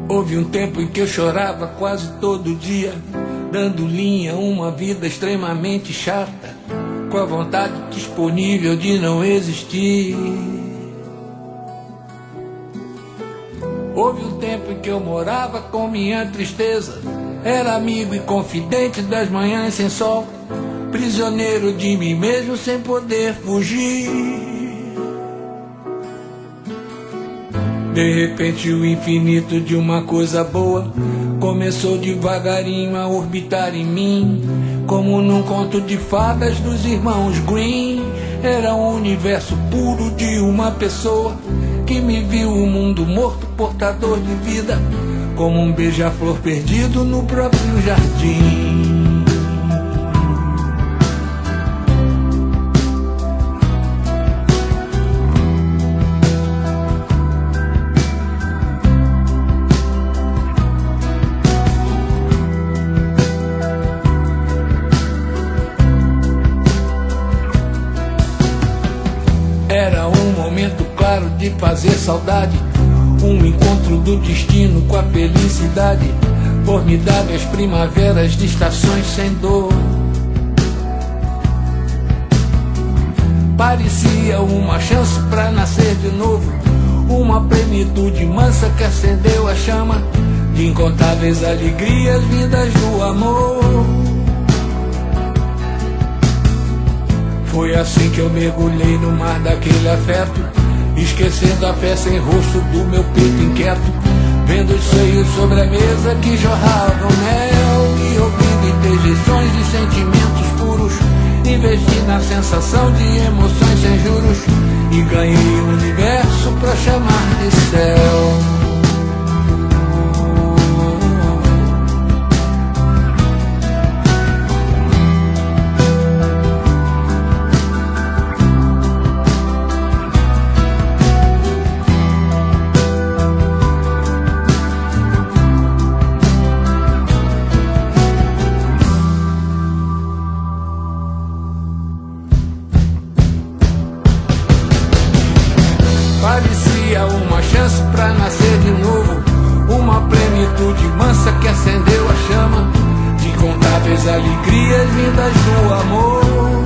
Houve um tempo em que eu chorava quase todo dia, dando linha a uma vida extremamente chata, com a vontade disponível de não existir. Houve um tempo em que eu morava com minha tristeza, era amigo e confidente das manhãs sem sol, prisioneiro de mim mesmo sem poder fugir. De repente o infinito de uma coisa boa começou devagarinho a orbitar em mim, como num conto de fadas dos irmãos Green. Era um universo puro de uma pessoa que me viu um mundo morto, portador de vida, como um beija-flor perdido no próprio jardim. Era um momento claro de fazer saudade, um encontro do destino com a felicidade, formidáveis primaveras de estações sem dor. Parecia uma chance pra nascer de novo, uma plenitude mansa que acendeu a chama de incontáveis alegrias vindas do amor. Foi assim que eu mergulhei no mar daquele afeto, esquecendo a fé sem rosto do meu peito inquieto, vendo os seios sobre a mesa que jorravam mel e ouvindo interjeições de sentimentos puros. Investi na sensação de emoções sem juros e ganhei o universo pra chamar de céu. Parecia uma chance pra nascer de novo, uma plenitude mansa que acendeu a chama de incontáveis alegrias vindas do amor.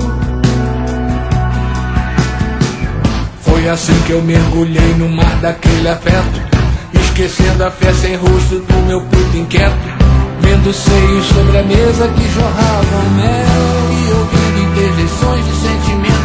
Foi assim que eu mergulhei no mar daquele afeto, esquecendo a fé sem rosto do meu peito inquieto, vendo seios sobre a mesa que jorravam mel e ouvindo interjeições de sentimentos